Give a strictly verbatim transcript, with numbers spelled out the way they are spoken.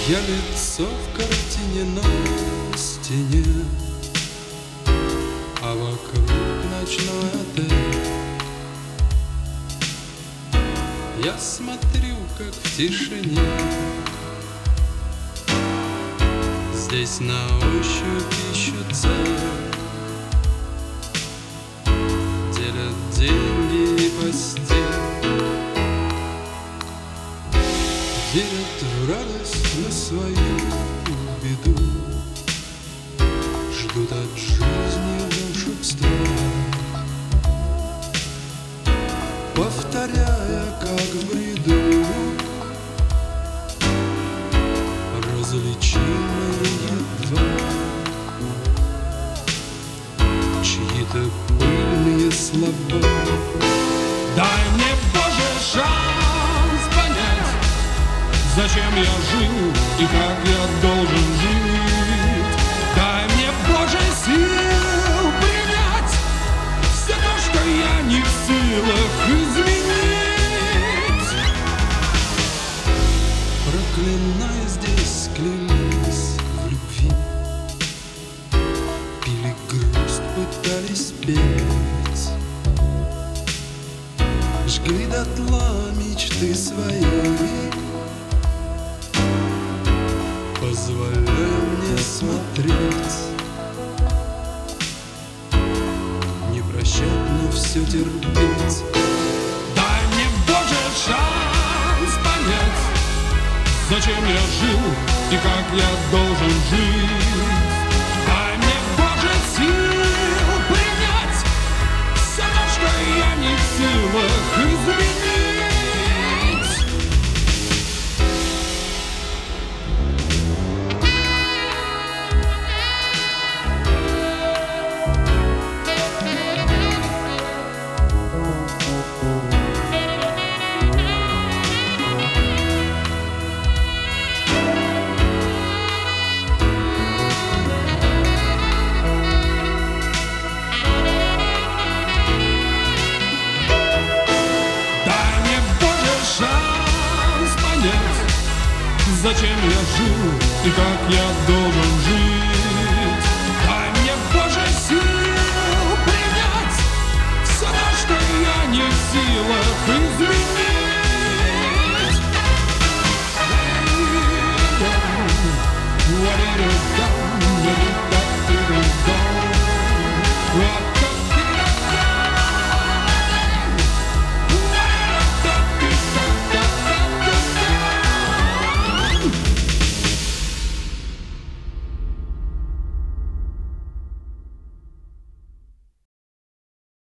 Я лицо в картине на стене, а вокруг ночной отель. Я смотрю, как в тишине здесь на ощупь ищут цель, делят деньги и постель, верят в радость на свою беду, ждут от жизни волшебства, повторяя, как в бреду, различимые едва чьи-то пыльные слова. Дай мне, Боже, шанс понять, зачем я жил и как я должен жить. Дай мне, Боже, сил принять все то, что я не в силах изменить. Проклиная здесь, клялись в любви, пили грусть, пытались петь, жгли дотла мечты свои, позволяя мне смотреть, не прощать, но все терпеть. Дай мне, Боже, шанс понять, зачем я жил и как я должен жить. Дай мне, Боже, сил принять все то, что я не в силах изменить. Зачем я жил и как я должен жить? Дай мне, Боже, сил принять все то, что я не в силах изменить. What it is.